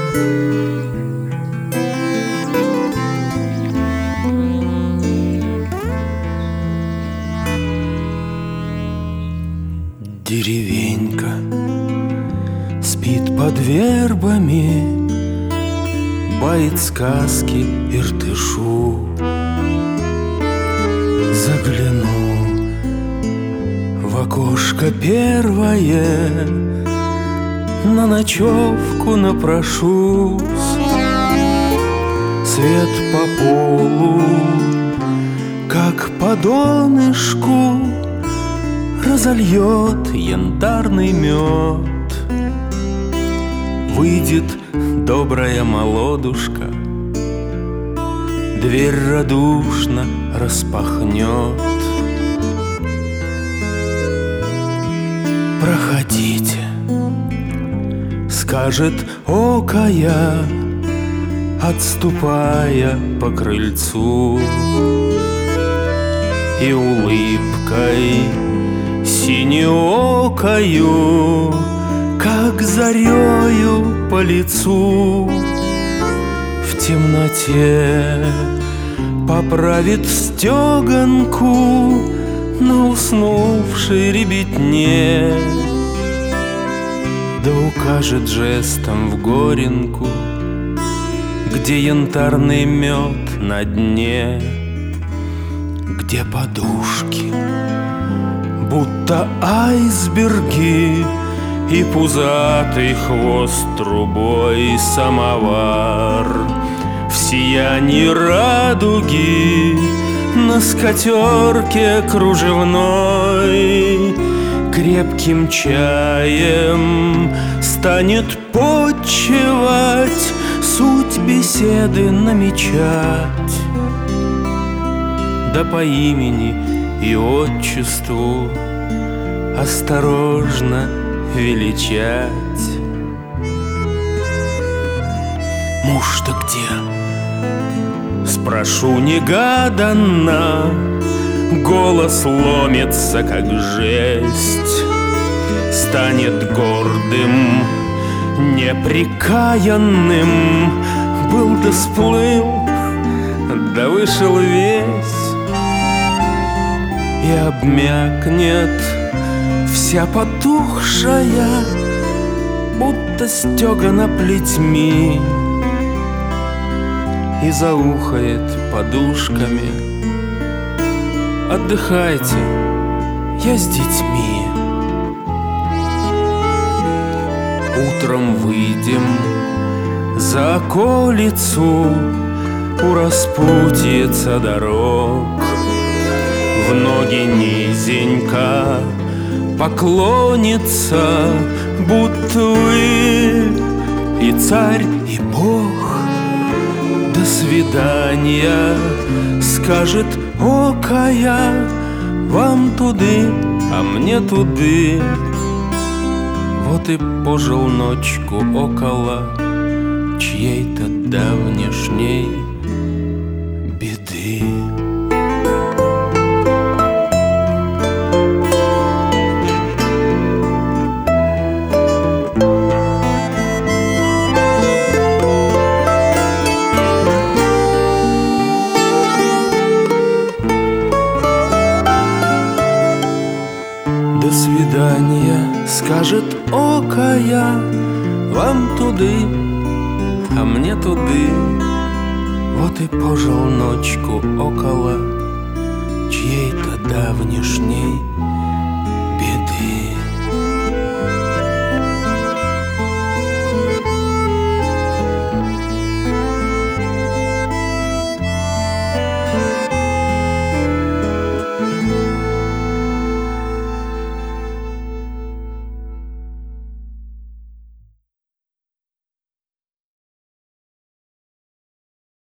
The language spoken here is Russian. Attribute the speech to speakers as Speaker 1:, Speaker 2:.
Speaker 1: Деревенька спит под вербами, бает сказки Иртышу. Загляну в окошко первое, на ночевку напрошусь. Свет по полу, как по донышку, разольет янтарный мед. Выйдет добрая молодушка, дверь радушно распахнет. Проходите, скажет окая, отступая по крыльцу, и улыбкой синеокою, как зарею по лицу, в темноте поправит стеганку на уснувшей ребятне, да укажет жестом в горенку, где янтарный мед на дне, где подушки будто айсберги и пузатый хвост трубой самовар. В сиянии радуги на скатерке кружевной крепким чаем станет подчевать, суть беседы намечать, да по имени и отчеству осторожно величать. Муж-то где? Спрошу негаданно, голос ломится, как жесть. Станет гордым, непрекаянным, был да сплыл, да вышел весь, и обмякнет вся потухшая, будто стегана плетьми, и заухает подушками: отдыхайте, я с детьми. Утром выйдем за околицу, у распутьица дорог, в ноги низенько поклонится, будто вы и царь, и бог. До свидания, скажет окая, вам туды, а мне туды. Вот и пожил ночку около чьей-то давнешней беды. До свидания, скажет окая, вам туды, а мне туды. Вот и пожил ночку около чьей-то давнешней